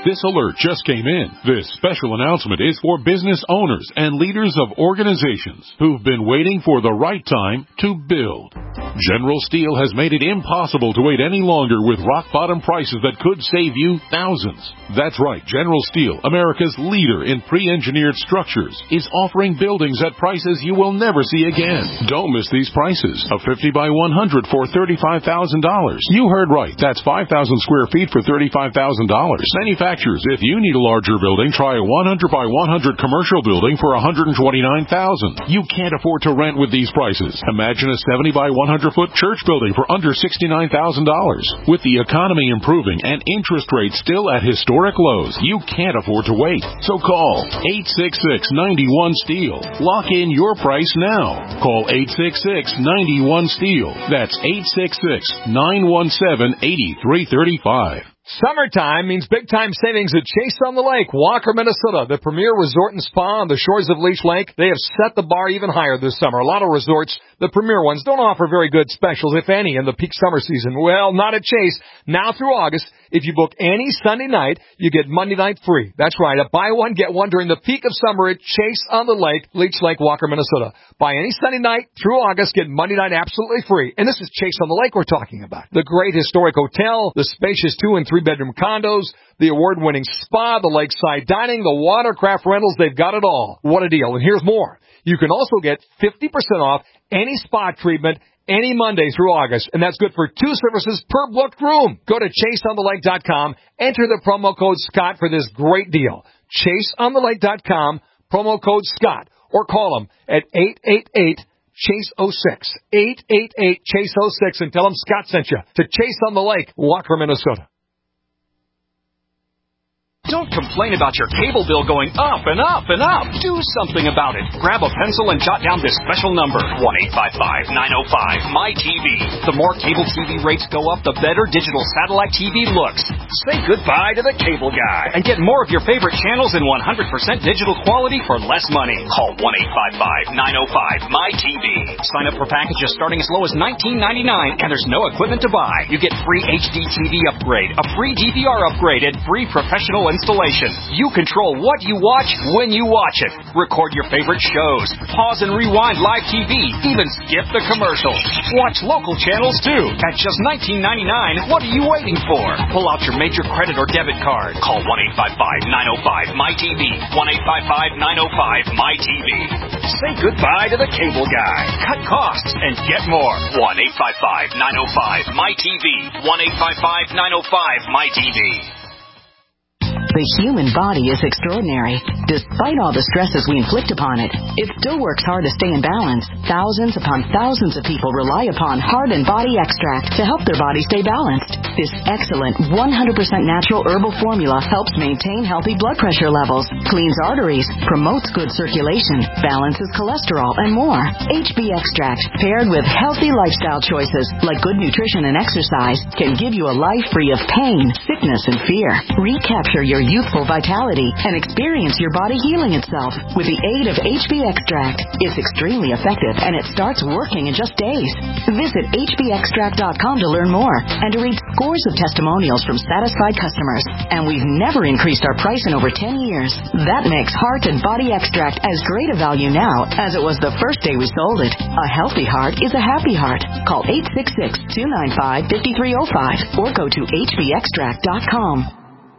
This alert just came in. This special announcement is for business owners and leaders of organizations who've been waiting for the right time to build. General Steel has made it impossible to wait any longer with rock-bottom prices that could save you thousands. That's right, General Steel, America's leader in pre-engineered structures, is offering buildings at prices you will never see again. Don't miss these prices. A fifty by one hundred for thirty-five thousand dollars. You heard right. That's five thousand square feet for thirty-five thousand dollars. Manufacturers, if you need a larger building, try a one hundred by one hundred commercial building for one hundred twenty-nine thousand dollars. You can't afford to rent with these prices. Imagine a seventy by one hundred foot church building for under sixty-nine thousand dollars. With the economy improving and interest rates still at historic lows, you can't afford to wait. So call eight six six, nine one, STEEL. Lock in your price now. Call eight six six, nine one, STEEL. That's eight six six, nine one seven, eight three three five. Summertime means big-time savings at Chase on the Lake, Walker, Minnesota, the premier resort and spa on the shores of Leech Lake. They have set the bar even higher this summer. A lot of resorts, the premier ones, don't offer very good specials, if any, in the peak summer season. Well, not at Chase. Now through August, if you book any Sunday night, you get Monday night free. That's right, a buy one, get one during the peak of summer at Chase on the Lake, Leech Lake, Walker, Minnesota. Buy any Sunday night through August, get Monday night absolutely free. And this is Chase on the Lake we're talking about. The great historic hotel, the spacious two and three bedroom condos, the award-winning spa, the lakeside dining, the watercraft rentals, they've got it all. What a deal. And here's more. You can also get fifty percent off any spa treatment any Monday through August, and that's good for two services per booked room. Go to chase on the lake dot com, enter the promo code Scott for this great deal. chase on the lake dot com, promo code Scott, or call them at eight eight eight, chase oh six, eight eight eight, chase oh six, and tell them Scott sent you to Chase on the Lake, Walker, Minnesota. Don't complain about your cable bill going up and up and up. Do something about it. Grab a pencil and jot down this special number, one eight five five, nine oh five, M Y T V. The more cable T V rates go up, the better digital satellite T V looks. Say goodbye to the cable guy and get more of your favorite channels in one hundred percent digital quality for less money. Call one eight five five, nine oh five, M Y T V. Sign up for packages starting as low as nineteen ninety-nine, and there's no equipment to buy. You get free H D T V upgrade, a free D V R upgrade, and free professional installation. You control what you watch when you watch it. Record your favorite shows. Pause and rewind live T V. Even skip the commercials. Watch local channels too. At just nineteen ninety-nine, what are you waiting for? Pull out your major credit or debit card. Call one eight five five, nine oh five, M Y T V. one eight five five, nine oh five, M Y T V. Say goodbye to the cable guy. Cut costs and get more. one eight five five, nine oh five, M Y T V. one eight five five, nine oh five, M Y T V. The human body is extraordinary. Despite all the stresses we inflict upon it, it still works hard to stay in balance. Thousands upon thousands of people rely upon Heart and Body Extract to help their body stay balanced. This excellent one hundred percent natural herbal formula helps maintain healthy blood pressure levels, cleans arteries, promotes good circulation, balances cholesterol, and more. H B Extract, paired with healthy lifestyle choices like good nutrition and exercise, can give you a life free of pain, sickness, and fear. Recapture your youthful vitality and experience your body healing itself with the aid of H B Extract. It's extremely effective and it starts working in just days. Visit H B extract dot com to learn more and to read scores of testimonials from satisfied customers. And we've never increased our price in over ten years. That makes Heart and Body Extract as great a value now as it was the first day we sold it. A healthy heart is a happy heart. Call eight six six, two nine five, five three zero five or go to H B extract dot com.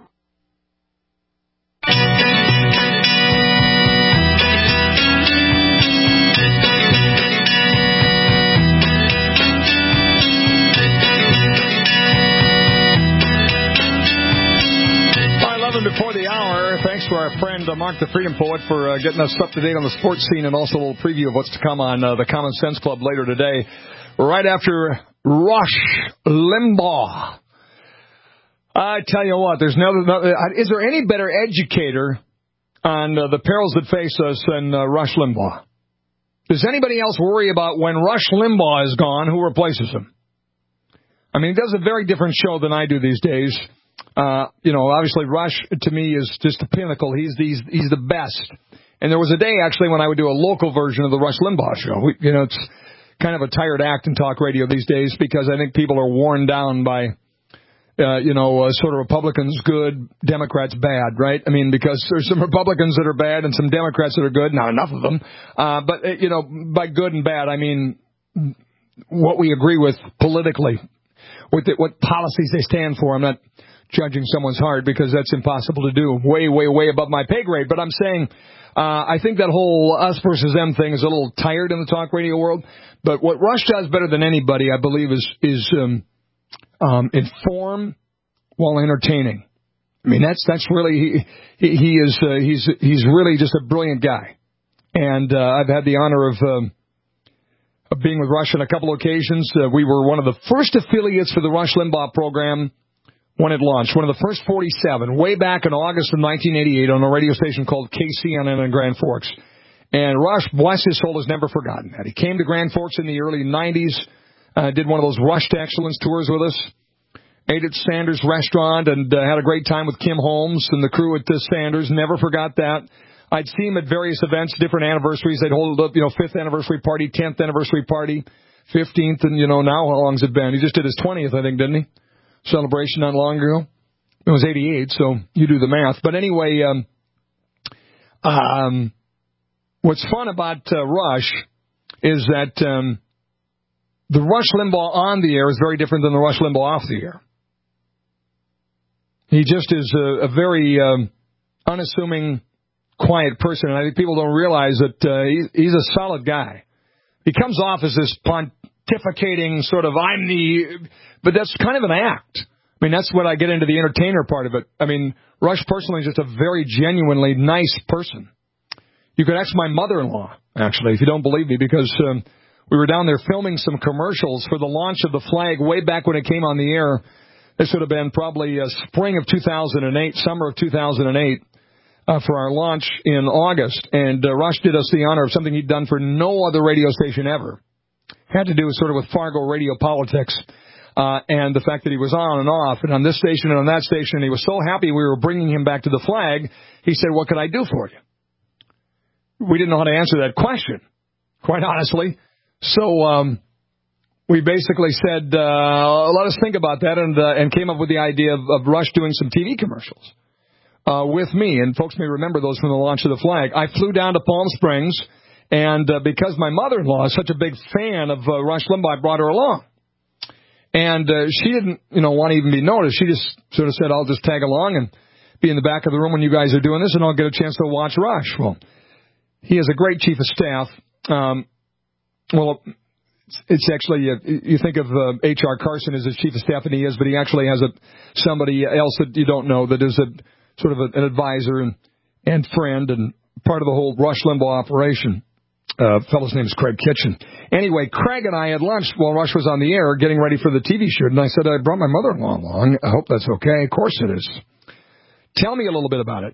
Before the hour, thanks to our friend uh, Mark the Freedom Poet for uh, getting us up to date on the sports scene and also a little preview of what's to come on uh, the Common Sense Club later today. Right after Rush Limbaugh. I tell you what, there's no, no is there any better educator on uh, the perils that face us than uh, Rush Limbaugh? Does anybody else worry about when Rush Limbaugh is gone, who replaces him? I mean, he does a very different show than I do these days. Uh, you know, obviously Rush to me is just the pinnacle. He's he's he's the best. And there was a day actually when I would do a local version of the Rush Limbaugh show. We, you know, it's kind of a tired act in talk radio these days because I think people are worn down by uh, you know, uh, sort of Republicans good, Democrats bad, right? I mean, because there's some Republicans that are bad and some Democrats that are good. Not enough of them. Uh, but, uh, you know, by good and bad, I mean what we agree with politically, with the, what policies they stand for. I'm not judging someone's heart because that's impossible to do. Way, way, way above my pay grade. But I'm saying uh, I think that whole us versus them thing is a little tired in the talk radio world. But what Rush does better than anybody, I believe, is is um, um, inform while entertaining. I mean, that's that's really he, he is uh, he's he's really just a brilliant guy. And uh, I've had the honor of. Um, Of being with Rush on a couple of occasions. Uh, we were one of the first affiliates for the Rush Limbaugh program when it launched, one of the first forty-seven, way back in August of nineteen eighty-eight on a radio station called K C N N in Grand Forks. And Rush, bless his soul, has never forgotten that. He came to Grand Forks in the early nineties, uh, did one of those Rush to Excellence tours with us, ate at Sanders Restaurant, and uh, had a great time with Kim Holmes and the crew at uh, Sanders. Never forgot that. I'd see him at various events, different anniversaries. They'd hold up, you know, fifth anniversary party, tenth anniversary party, fifteenth, and, you know, now how long's it been? He just did his twentieth, I think, didn't he? Celebration not long ago. It was eighty-eight, so you do the math. But anyway, um, um, what's fun about uh, Rush is that um, the Rush Limbaugh on the air is very different than the Rush Limbaugh off the air. He just is a, a very um, unassuming, quiet person, and I think people don't realize that uh, he, he's a solid guy. He comes off as this pontificating sort of, I'm the, but that's kind of an act. I mean, that's when I get into the entertainer part of it. I mean, Rush personally is just a very genuinely nice person. You could ask my mother-in-law, actually, if you don't believe me, because um, we were down there filming some commercials for the launch of the flag way back when it came on the air. This would have been probably uh, spring of two thousand eight, summer of two thousand eight. Uh, for our launch in August, and uh, Rush did us the honor of something he'd done for no other radio station ever. Had to do sort of with Fargo radio politics uh, and the fact that he was on and off, and on this station and on that station, and he was so happy we were bringing him back to the flag, he said, what can I do for you? We didn't know how to answer that question, quite honestly. So um, we basically said, uh, let us think about that, and, uh, and came up with the idea of, of Rush doing some T V commercials. Uh, with me, and folks may remember those from the launch of the flag. I flew down to Palm Springs, and uh, because my mother-in-law is such a big fan of uh, Rush Limbaugh, I brought her along. And uh, she didn't, you know, want to even be noticed. She just sort of said, I'll just tag along and be in the back of the room when you guys are doing this, and I'll get a chance to watch Rush. Well, he is a great chief of staff. Um, well, it's, it's actually, uh, you think of uh, H R Carson as his chief of staff, and he is, but he actually has a somebody else that you don't know that is a sort of an advisor and, and friend and part of the whole Rush Limbaugh operation. Uh, fellow's name is Craig Kitchen. Anyway, Craig and I had lunch while Rush was on the air getting ready for the T V shoot, and I said, I brought my mother-in-law along. I hope that's okay. Of course it is. Tell me a little bit about it.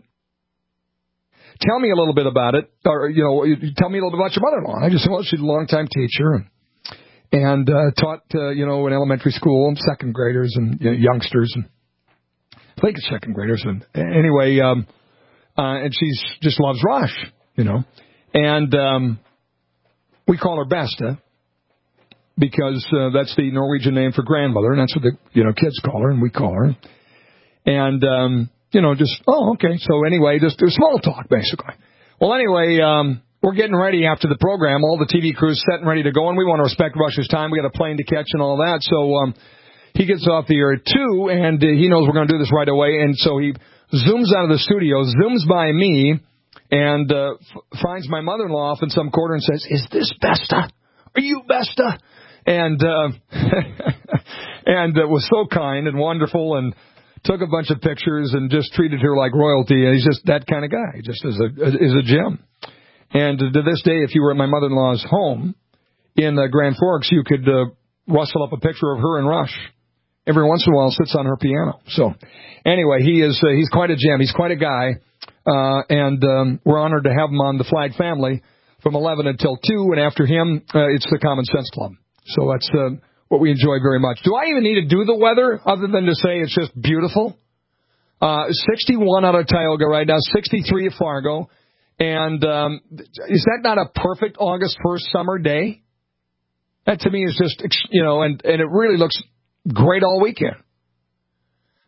Tell me a little bit about it. Or, you know, tell me a little bit about your mother-in-law. I just said, well, she's a long-time teacher and, and uh, taught, uh, you know, in elementary school and second graders and you know, youngsters and I think it's second graders. And anyway, um, uh, and she's just loves Rush, you know. And um, we call her Besta because uh, that's the Norwegian name for grandmother, and that's what the you know kids call her, and we call her. And um, you know, just oh, okay. So anyway, just do small talk basically. Well, anyway, um, we're getting ready after the program. All the T V crew's set and ready to go, and we want to respect Rush's time. We got a plane to catch and all that, so. Um, He gets off the air at two, and uh, he knows we're going to do this right away, and so he zooms out of the studio, zooms by me, and uh, f- finds my mother-in-law off in some corner and says, is this Besta? Are you Besta? And uh, and uh, was so kind and wonderful and took a bunch of pictures and just treated her like royalty. And he's just that kind of guy, just as a, is a gem. And uh, to this day, if you were at my mother-in-law's home in uh, Grand Forks, you could uh, rustle up a picture of her and Rush. Every once in a while sits on her piano. So anyway, he is uh, he's quite a gem. He's quite a guy. Uh, and um, we're honored to have him on the Flag family from eleven until two. And after him, uh, it's the Common Sense Club. So that's uh, what we enjoy very much. Do I even need to do the weather other than to say it's just beautiful? Uh, sixty-one out of Tioga right now, sixty-three at Fargo. And um, is that not a perfect August first summer day? That to me is just, you know, and, and it really looks great all weekend.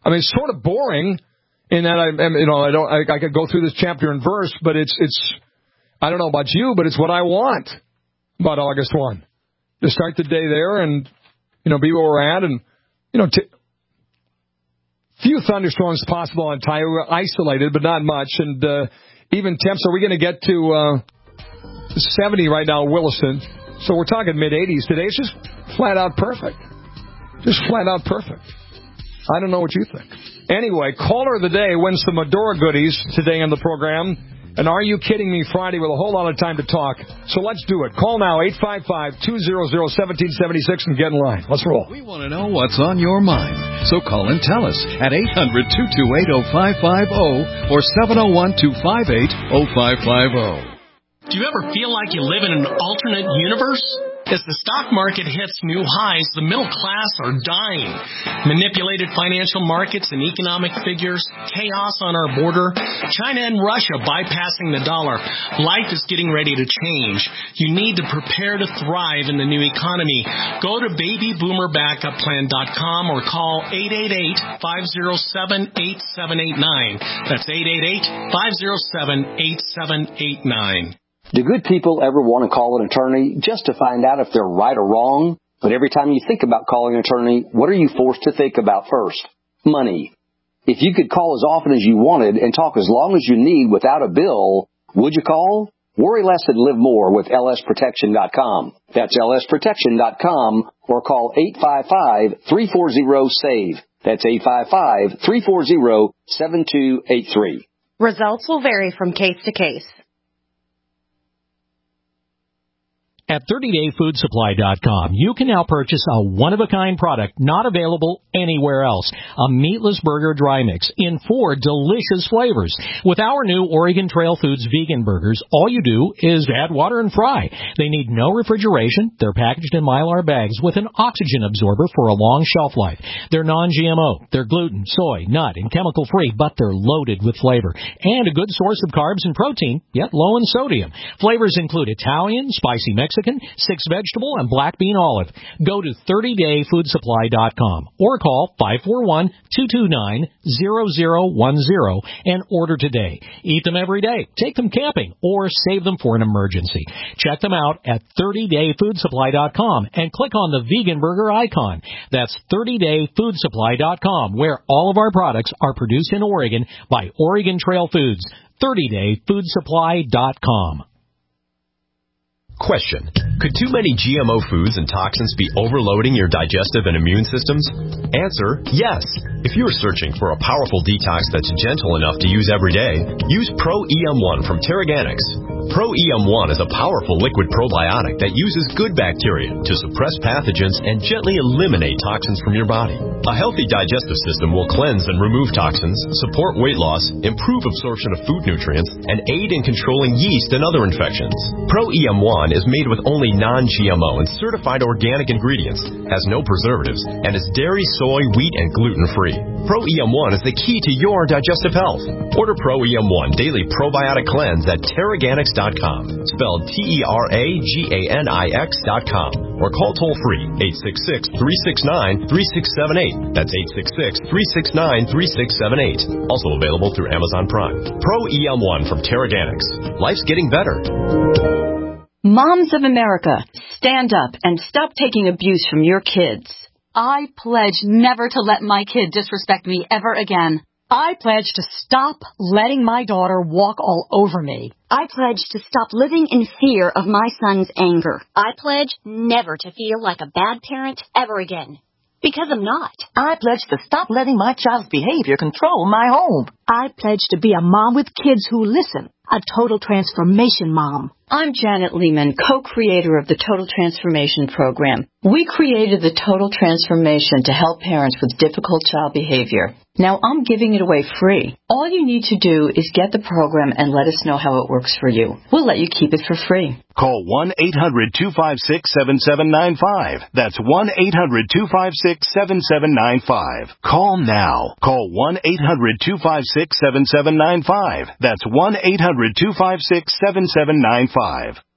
I mean, it's sort of boring in that I, you know, I don't, I, I could go through this chapter and verse, but it's, it's, I don't know about you, but it's what I want about August first. To start the day there and, you know, be where we're at and, you know, t- few thunderstorms possible on Tioga, isolated, but not much. And uh, even temps, are we going to get to uh, seventy right now in Williston? So we're talking mid-eighties today. It's just flat out perfect. Just flat out perfect. I don't know what you think. Anyway, caller of the day wins some Medora goodies today on the program. And Are You Kidding Me Friday with a whole lot of time to talk. So let's do it. Call now, eight five five, two hundred, one seven seven six, and get in line. Let's roll. We want to know what's on your mind. So call and tell us at eight hundred, two two eight, oh five five oh or seven oh one, two five eight, oh five five oh. Do you ever feel like you live in an alternate universe? As the stock market hits new highs, the middle class are dying. Manipulated financial markets and economic figures, chaos on our border, China and Russia bypassing the dollar. Life is getting ready to change. You need to prepare to thrive in the new economy. Go to baby boomer backup plan dot com or call eight eight eight, five oh seven, eight seven eight nine. That's eight eight eight, five oh seven, eight seven eight nine. Do good people ever want to call an attorney just to find out if they're right or wrong? But every time you think about calling an attorney, what are you forced to think about first? Money. If you could call as often as you wanted and talk as long as you need without a bill, would you call? Worry less and live more with L S protection dot com. That's L S protection dot com or call eight five five, three four zero, SAVE. That's eight five five, three four zero, seven two eight three. Results will vary from case to case. At thirty day food supply dot com, you can now purchase a one-of-a-kind product not available anywhere else. A meatless burger dry mix in four delicious flavors. With our new Oregon Trail Foods vegan burgers, all you do is add water and fry. They need no refrigeration. They're packaged in Mylar bags with an oxygen absorber for a long shelf life. They're non-G M O. They're gluten, soy, nut, and chemical-free, but they're loaded with flavor. And a good source of carbs and protein, yet low in sodium. Flavors include Italian, spicy Mexican, Mexican, six vegetable, and black bean olive. Go to thirty day food supply dot com or call five four one, two two nine, zero zero one zero and order today. Eat them every day, take them camping, or save them for an emergency. Check them out at thirty day food supply dot com and click on the vegan burger icon. That's thirty day food supply dot com, where all of our products are produced in Oregon by Oregon Trail Foods. thirty day food supply dot com. Question. Could too many G M O foods and toxins be overloading your digestive and immune systems? Answer, yes. If you're searching for a powerful detox that's gentle enough to use every day, use Pro E M one from Terraganics. Pro E M one is a powerful liquid probiotic that uses good bacteria to suppress pathogens and gently eliminate toxins from your body. A healthy digestive system will cleanse and remove toxins, support weight loss, improve absorption of food nutrients, and aid in controlling yeast and other infections. Pro E M one is made with only non-G M O and certified organic ingredients, has no preservatives, and is dairy, soy, wheat, and gluten-free. Pro E M one is the key to your digestive health. Order Pro E M one Daily Probiotic Cleanse at Terraganics dot com, spelled T E R A G A N I X dot com, or call toll-free eight six six, three six nine, three six seven eight. That's eight six six, three six nine, three six seven eight. Also available through Amazon Prime. Pro E M one from Terraganics. Life's getting better. Moms of America, stand up and stop taking abuse from your kids. I pledge never to let my kid disrespect me ever again. I pledge to stop letting my daughter walk all over me. I pledge to stop living in fear of my son's anger. I pledge never to feel like a bad parent ever again. Because I'm not. I pledge to stop letting my child's behavior control my home. I pledge to be a mom with kids who listen. A total transformation mom. I'm Janet Lehman, co-creator of the Total Transformation Program. We created the Total Transformation to help parents with difficult child behavior. Now I'm giving it away free. All you need to do is get the program and let us know how it works for you. We'll let you keep it for free. Call one eight hundred, two five six, seven seven nine five. That's one eight hundred, two five six, seven seven nine five. Call now. Call one eight hundred, two five six, seven seven nine five. That's one eight hundred, two five six, seven seven nine five.